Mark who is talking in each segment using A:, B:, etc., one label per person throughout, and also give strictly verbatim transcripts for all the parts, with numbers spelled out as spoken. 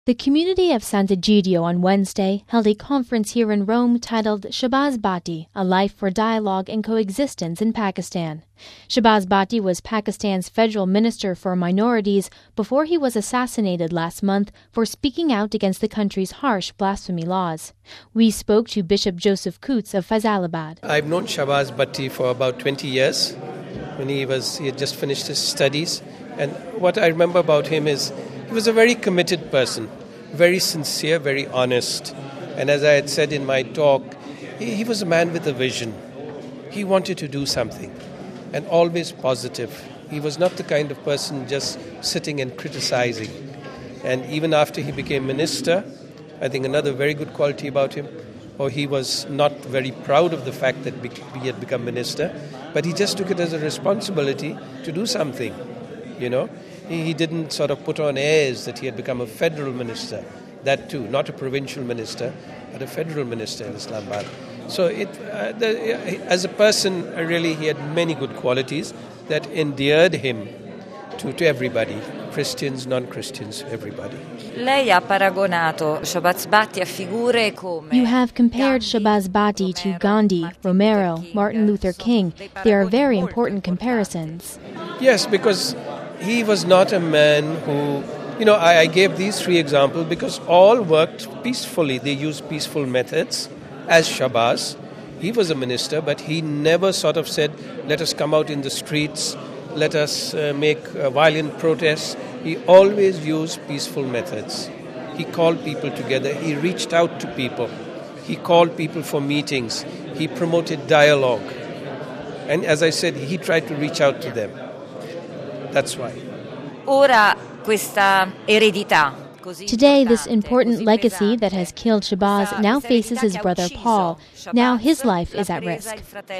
A: The community of Sant'Egidio on Wednesday held a conference here in Rome titled Shahbaz Bhatti, A Life for Dialogue and Coexistence in Pakistan. Shahbaz Bhatti was Pakistan's federal minister for minorities before he was assassinated last month for speaking out against the country's harsh blasphemy laws. We spoke to Bishop Joseph Coots of Faisalabad.
B: I've known Shahbaz Bhatti for about twenty years when he was he had just finished his studies. And what I remember about him is he was a very committed person, very sincere, very honest. And as I had said in my talk, he, he was a man with a vision. He wanted to do something, and always positive. He was not the kind of person just sitting and criticizing. And even after he became minister, I think another very good quality about him, or he was not very proud of the fact that he had become minister, but he just took it as a responsibility to do something, you know. He didn't sort of put on airs that he had become a federal minister, that too, not a provincial minister, but a federal minister in Islamabad. So it, uh, the, as a person, uh, really he had many good qualities that endeared him to, to everybody, Christians, non-Christians, everybody.
C: Lei ha paragonato Shahbaz Bhatti a figure come
A: You have compared Shahbaz Bhatti to Gandhi, Romero, Martin Luther King. They are very important comparisons.
B: Yes, because he was not a man who, you know, I, I gave these three examples because all worked peacefully. They used peaceful methods, as Shahbaz. He was a minister, but he never sort of said, let us come out in the streets, let us uh, make uh, violent protests. He always used peaceful methods. He called people together. He reached out to people. He called people for meetings. He promoted dialogue. And as I said, he tried to reach out to them. That's why.
C: Ora questa eredità.
A: Today, this important legacy that has killed Shahbaz now faces his brother Paul. Now his life is at risk.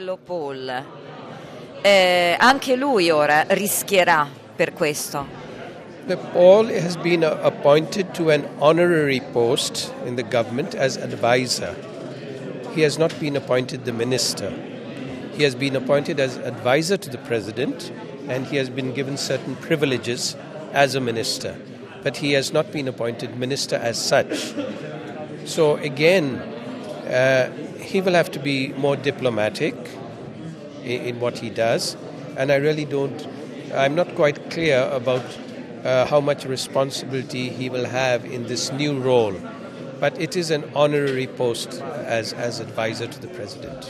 C: Eh, anche lui ora rischierà per questo.
B: Paul has been uh, appointed to an honorary post in the government as advisor. He has not been appointed the minister. He has been appointed as advisor to the president, and he has been given certain privileges as a minister. But he has not been appointed minister as such. So again, uh, he will have to be more diplomatic in, in what he does. And I really don't, I'm not quite clear about uh, how much responsibility he will have in this new role. But it is an honorary post as, as advisor to the president.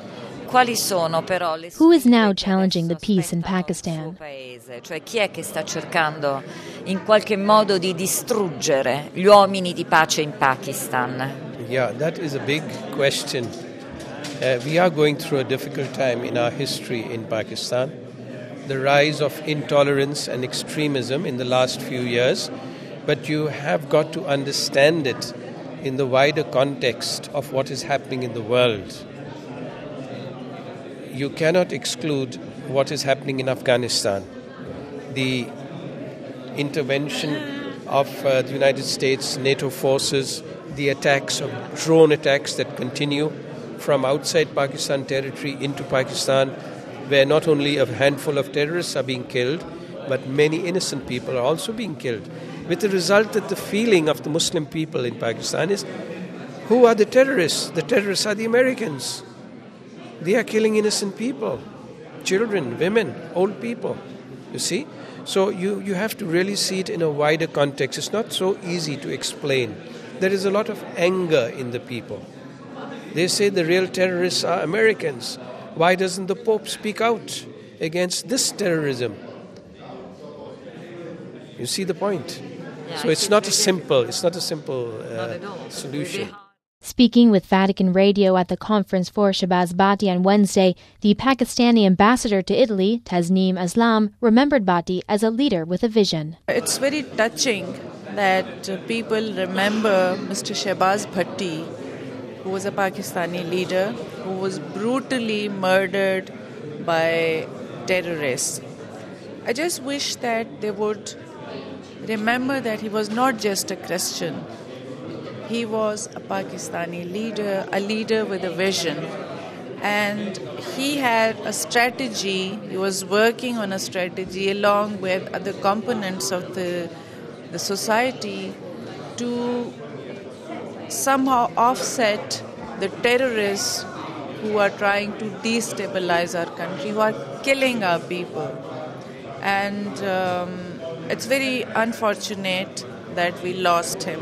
A: Who is now challenging the peace in Pakistan?
C: Cioè chi è che sta cercando in qualche modo di distruggere gli uomini di pace in Pakistan?
B: Yeah, that is a big question. Uh, we are going through a difficult time in our history in Pakistan. The rise of intolerance and extremism in the last few years, but you have got to understand it in the wider context of what is happening in the world. You cannot exclude what is happening in Afghanistan. The intervention of uh, the United States, NATO forces, the attacks of drone attacks that continue from outside Pakistan territory into Pakistan, where not only a handful of terrorists are being killed, but many innocent people are also being killed. With the result that the feeling of the Muslim people in Pakistan is, who are the terrorists? The terrorists are the Americans. They are killing innocent people, children, women, old people, you see? So you, you have to really see it in a wider context. It's not so easy to explain. There is a lot of anger in the people. They say the real terrorists are Americans. Why doesn't the Pope speak out against this terrorism? You see the point? So it's not a simple, it's not a simple uh, solution.
A: Speaking with Vatican Radio at the conference for Shahbaz Bhatti on Wednesday, the Pakistani ambassador to Italy, Tasneem Aslam, remembered Bhatti as a leader with a vision.
D: It's very touching that uh, people remember Mister Shahbaz Bhatti, who was a Pakistani leader, who was brutally murdered by terrorists. I just wish that they would remember that he was not just a Christian. He was a Pakistani leader, a leader with a vision. And he had a strategy, he was working on a strategy along with other components of the, the society to somehow offset the terrorists who are trying to destabilize our country, who are killing our people. And um, it's very unfortunate that we lost him.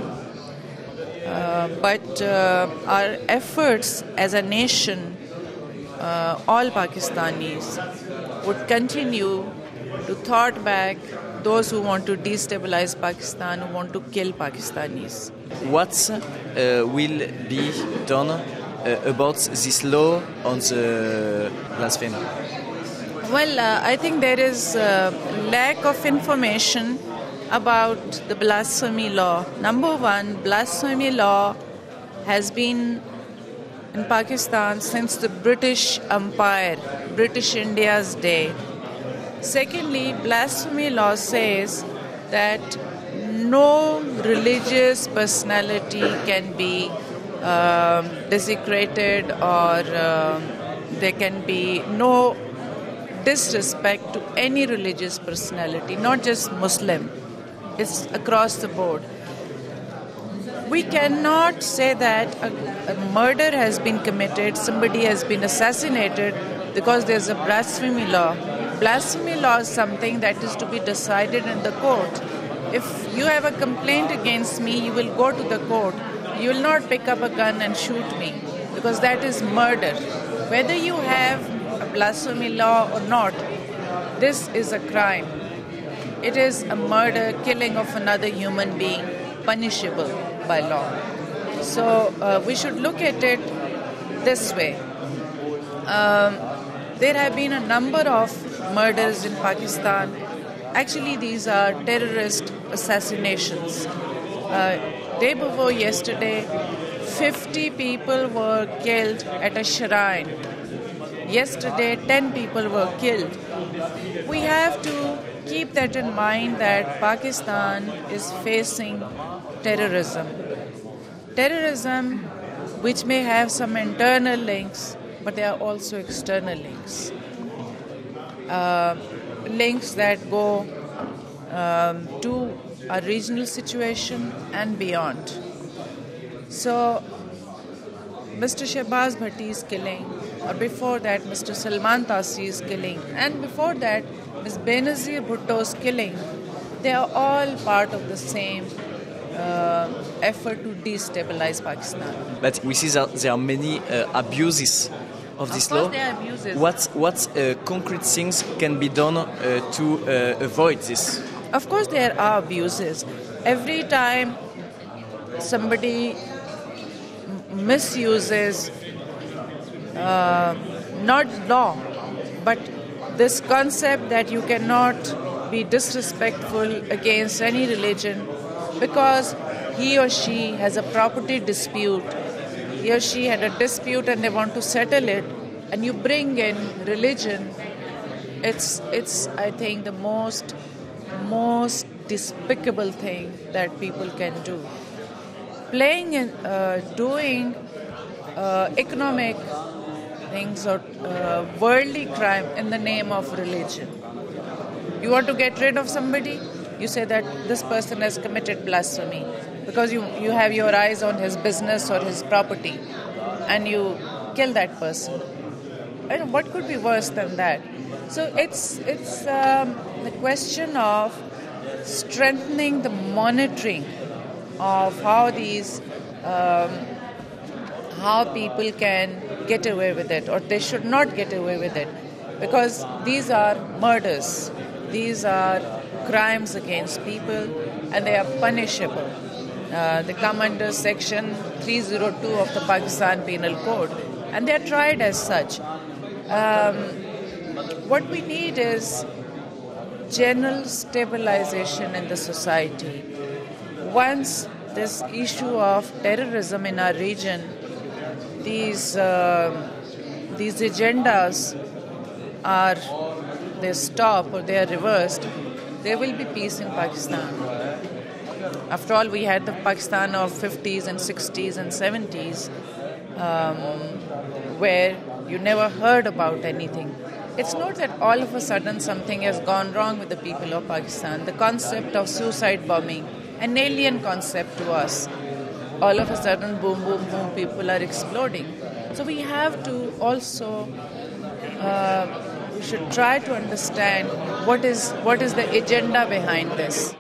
D: Uh, but uh, our efforts as a nation, uh, all Pakistanis, would continue to thwart back those who want to destabilize Pakistan, who want to kill Pakistanis.
E: What uh, will be done uh, about this law on the blasphemy?
D: Well, uh, I think there is a lack of information about the blasphemy law. Number one, blasphemy law has been in Pakistan since the British Empire, British India's day. Secondly, blasphemy law says that no religious personality can be um, desecrated, or um, there can be no disrespect to any religious personality, not just Muslim. It's across the board. We cannot say that a, a murder has been committed, somebody has been assassinated because there's a blasphemy law. Blasphemy law is something that is to be decided in the court. If you have a complaint against me, you will go to the court. You will not pick up a gun and shoot me, because that is murder. Whether you have a blasphemy law or not, this is a crime. It is a murder, killing of another human being, punishable by law. So uh, we should look at it this way. Um, there have been a number of murders in Pakistan. Actually, these are terrorist assassinations. Uh, day before yesterday, fifty people were killed at a shrine. Yesterday, ten people were killed. We have to keep that in mind, that Pakistan is facing terrorism. Terrorism which may have some internal links, but there are also external links. Uh, links that go um, to a regional situation and beyond. So, Mister Shehbaz Bhatti's killing, or before that Mister Salman Taseer's killing, and before that Miz Benazir Bhutto's killing, they are all part of the same uh, effort to destabilize Pakistan.
E: But we see that there are many uh, abuses of this
D: of course
E: law.
D: There are abuses.
E: What what uh, concrete things can be done uh, to uh, avoid this?
D: Of course there are abuses. Every time somebody m- misuses uh, not law, but this concept that you cannot be disrespectful against any religion because he or she has a property dispute, he or she had a dispute and they want to settle it, and you bring in religion, it's, it's I think, the most, most despicable thing that people can do. Playing in, uh, doing uh, economic things or uh, worldly crime in the name of religion. You want to get rid of somebody, you say that this person has committed blasphemy because you, you have your eyes on his business or his property, and you kill that person. I don't know, what could be worse than that? So it's, it's um, the question of strengthening the monitoring of how these um, how people can get away with it, or they should not get away with it, because these are murders, these are crimes against people, and they are punishable. Uh, they come under section three oh two of the Pakistan Penal Code, and they are tried as such. Um, what we need is general stabilization in the society. Once this issue of terrorism in our region, these uh, these agendas are they stop or they are reversed, there will be peace in Pakistan. After all, we had the Pakistan of fifties and sixties and seventies, um, where you never heard about anything. It's not that all of a sudden something has gone wrong with the people of Pakistan. The concept of suicide bombing an alien concept to us. All of a sudden, boom, boom, boom, people are exploding. So we have to also, uh, we should try to understand what is what is the agenda behind this.